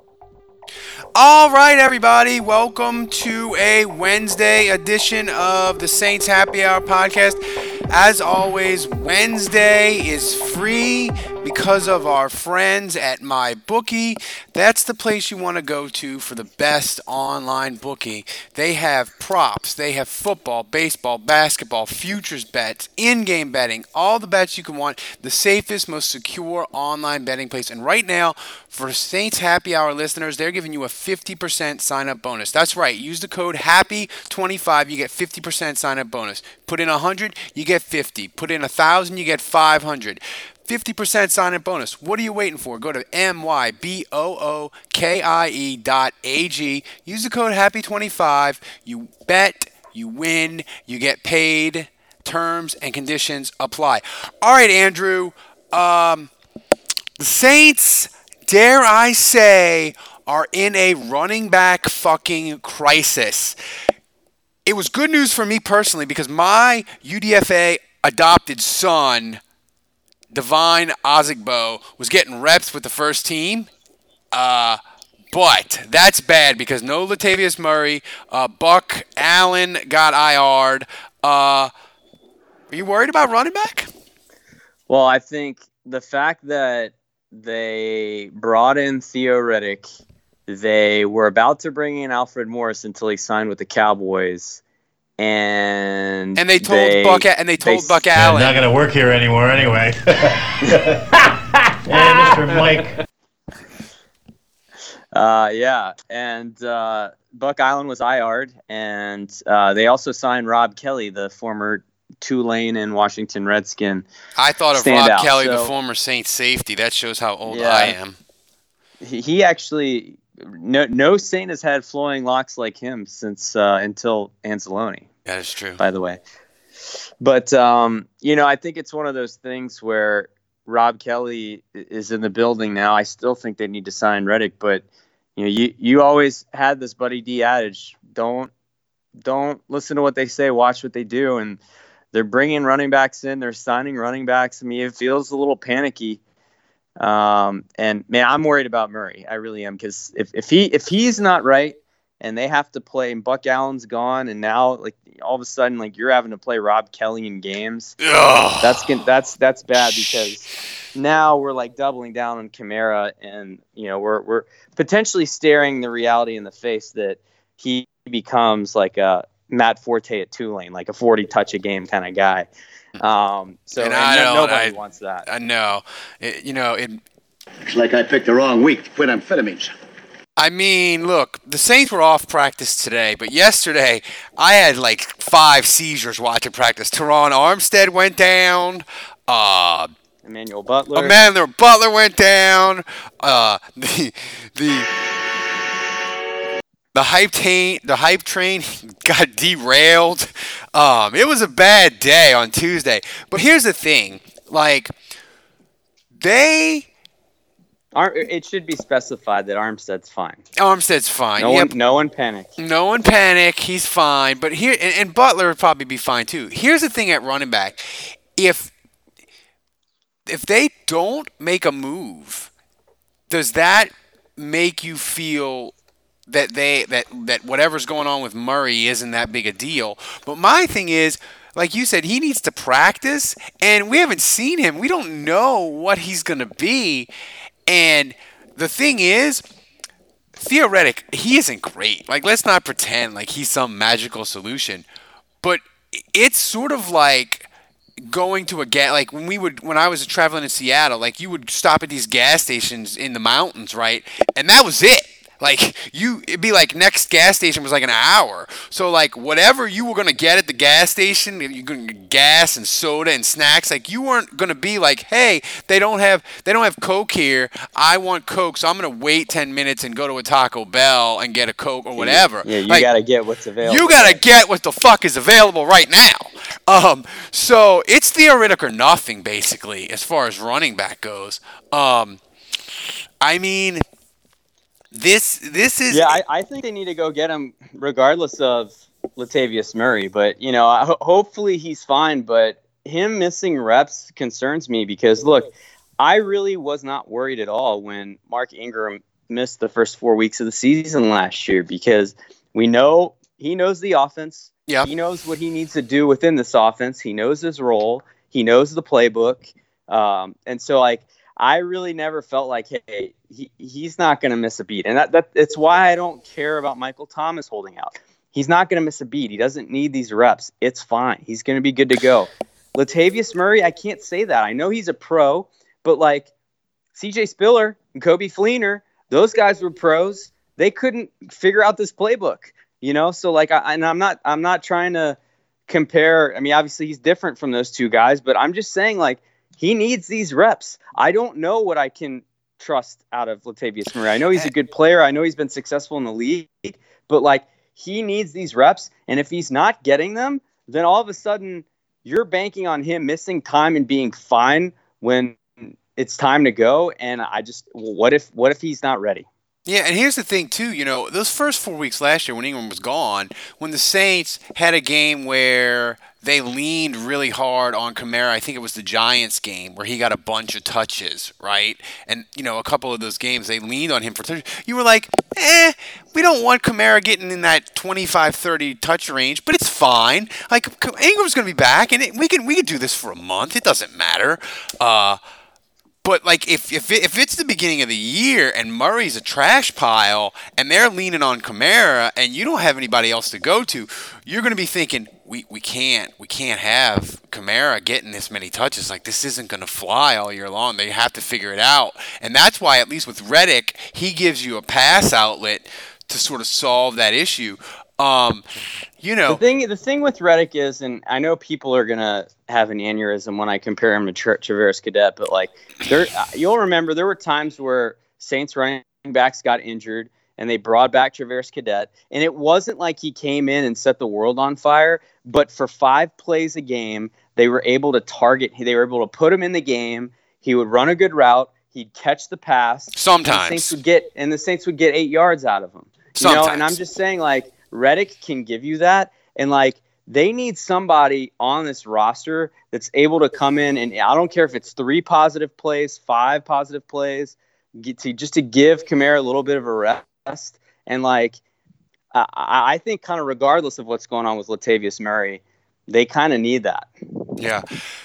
All right, everybody, welcome to a Wednesday edition of the Saints Happy Hour podcast. As always, Wednesday is free because of our friends at MyBookie. That's the place you want to go to for the best online bookie. They have props, they have football, baseball, basketball, futures bets, in-game betting, all the bets you can want. The safest, most secure online betting place. And right now, for Saints Happy Hour listeners, they're giving you a 50% sign up bonus. That's right. Use the code HAPPY25, you get 50% sign up bonus. Put in 100, you get 50. Put in 1,000, you get 500. 50% sign up bonus. What are you waiting for? Go to mybookie.ag. Use the code HAPPY25. You bet, you win, you get paid. Terms and conditions apply. All right, Andrew. The Saints, dare I say, are in a running back fucking crisis. It was good news for me personally because my UDFA adopted son, Divine Ozigbo, was getting reps with the first team. But that's bad because no Latavius Murray. Buck Allen got IR'd. Are you worried about running back? Well, I think the fact that they brought in Theo Riddick, they were about to bring in Alfred Morris until he signed with the Cowboys, and they told Buck Allen, not going to work here anymore anyway. And Mr. Mike. And Buck Allen was IR'd, and they also signed Rob Kelly, the former Tulane and Washington Redskin. I thought of Rob Kelly, the former Saints safety. That shows how old I am. He actually, no Saint has had flowing locks like him since until Anzalone. That is true, by the way. But I think it's one of those things where Rob Kelly is in the building now. I still think they need to sign Reddick, but you always had this Buddy D adage: don't listen to what they say, watch what they do. And they're bringing running backs in, they're signing running backs. I mean, it feels a little panicky. And man, I'm worried about Murray. I really am, because if he's not right and they have to play, and Buck Allen's gone, and now like all of a sudden like you're having to play Rob Kelly in games, that's bad, because now we're like doubling down on Kamara, and we're potentially staring the reality in the face that he becomes like a Matt Forte at Tulane, like a 40 touch a game kind of guy. Nobody wants that. I know. It's like I picked the wrong week to quit amphetamines. I mean, look, the Saints were off practice today, but yesterday I had like 5 seizures watching practice. Teron Armstead went down. Emmanuel Butler went down. The hype train got derailed. It was a bad day on Tuesday. But here's the thing, like it should be specified that Armstead's fine. Armstead's fine. No one panic. No one panic. He's fine. But here, and Butler would probably be fine too. Here's the thing at running back: if they don't make a move, does that make you feel that whatever's going on with Murray isn't that big a deal? But my thing is, like you said, he needs to practice, and we haven't seen him. We don't know what he's going to be. And the thing is, theoretic, he isn't great. Like, let's not pretend like he's some magical solution. But it's sort of like going to like when I was traveling in Seattle, like you would stop at these gas stations in the mountains, right? And that was it. Like, it'd be like next gas station was like an hour. So, like, whatever you were going to get at the gas station, you're going to get gas and soda and snacks. Like, you weren't going to be like, hey, they don't have Coke here. I want Coke, so I'm going to wait 10 minutes and go to a Taco Bell and get a Coke or whatever. Yeah, you got to get what's available. You got to get what the fuck is available right now. So, it's theoretic or nothing, basically, as far as running back goes. I mean, This is... Yeah, I think they need to go get him regardless of Latavius Murray. But, hopefully he's fine. But him missing reps concerns me because, look, I really was not worried at all when Mark Ingram missed the first 4 weeks of the season last year because we know he knows the offense. Yeah. He knows what he needs to do within this offense. He knows his role. He knows the playbook. And so, like, I really never felt like, hey, he's not going to miss a beat. And it's why I don't care about Michael Thomas holding out. He's not going to miss a beat. He doesn't need these reps. It's fine. He's going to be good to go. Latavius Murray, I can't say that. I know he's a pro, but like CJ Spiller and Kobe Fleener, those guys were pros. They couldn't figure out this playbook, you know? So like, I'm not trying to compare. I mean, obviously he's different from those two guys, but I'm just saying like he needs these reps. I don't know what I can trust out of Latavius Murray. I know he's a good player. I know he's been successful in the league, but like he needs these reps. And if he's not getting them, then all of a sudden you're banking on him missing time and being fine when it's time to go. And what if he's not ready? Yeah, and here's the thing, too. You know, those first 4 weeks last year when Ingram was gone, when the Saints had a game where they leaned really hard on Kamara, I think it was the Giants game, where he got a bunch of touches, right? And, you know, a couple of those games, they leaned on him for touches. You were like, we don't want Kamara getting in that 25-30 touch range, but it's fine. Like, Ingram's going to be back, and we can do this for a month. It doesn't matter. But, like, if it's the beginning of the year and Murray's a trash pile and they're leaning on Kamara and you don't have anybody else to go to, you're going to be thinking, we can't have Kamara getting this many touches. Like, this isn't going to fly all year long. They have to figure it out. And that's why, at least with Reddick, he gives you a pass outlet to sort of solve that issue. You know, the thing with Reddick is, and I know people are gonna have an aneurysm when I compare him to Traveris Cadet, but like you'll remember there were times where Saints running backs got injured and they brought back Traveris Cadet, and it wasn't like he came in and set the world on fire, but for 5 plays a game, they were able to target. They were able to put him in the game. He would run a good route. He'd catch the pass. Sometimes the Saints would get 8 yards out of him. Sometimes. You know, and I'm just saying, like, Reddick can give you that, and like they need somebody on this roster that's able to come in, and I don't care if it's 3 positive plays, 5 positive plays, just to give Kamara a little bit of a rest. And like I think kind of regardless of what's going on with Latavius Murray, they kind of need that. Yeah.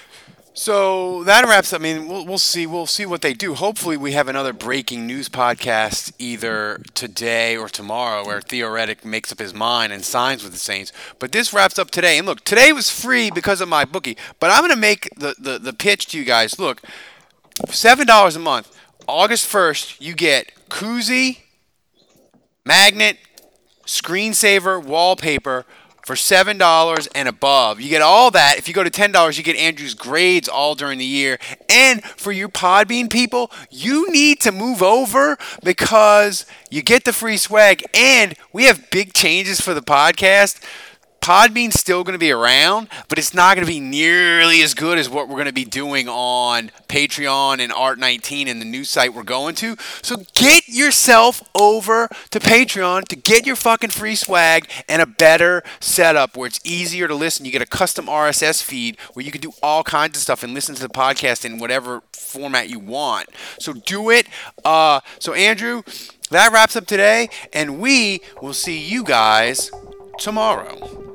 So that wraps up. I mean, we'll see. We'll see what they do. Hopefully, we have another breaking news podcast either today or tomorrow where Theo Reddick makes up his mind and signs with the Saints. But this wraps up today. And look, today was free because of my bookie. But I'm going to make the pitch to you guys. Look, $7 a month. August 1st, you get koozie, magnet, screensaver, wallpaper for $7 and above. You get all that. If you go to $10, you get Andrew's grades all during the year. And for you Podbean people, you need to move over because you get the free swag. And we have big changes for the podcast. Podbean's still going to be around, but it's not going to be nearly as good as what we're going to be doing on Patreon and Art19 and the new site we're going to. So get yourself over to Patreon to get your fucking free swag and a better setup where it's easier to listen. You get a custom RSS feed where you can do all kinds of stuff and listen to the podcast in whatever format you want. So do it. So Andrew, that wraps up today, and we will see you guys tomorrow.